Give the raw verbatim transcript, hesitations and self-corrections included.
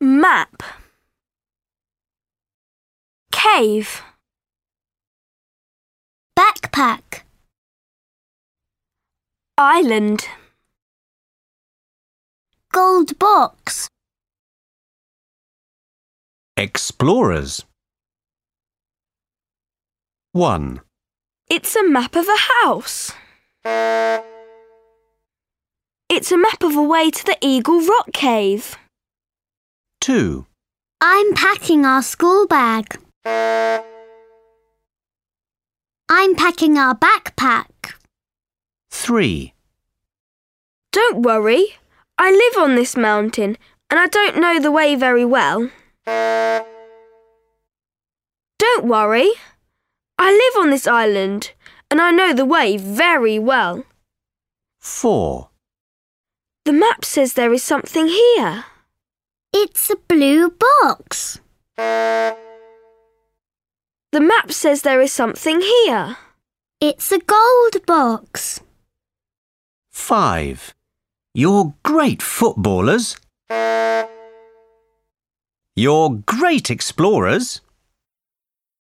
Map. Cave. Backpack. Island. Gold box. Explorers. one. It's a map of a house. It's a map of a way to the Eagle Rock Cave. two. I'm packing our school bag. I'm packing our backpack. three. Don't worry, I live on this mountain and I don't know the way very well. Don't worry, I live on this island and I know the way very well. four. The map says there is something here. It's a blue box. The map says there is something here. It's a gold box. five. You're great footballers. You're great explorers.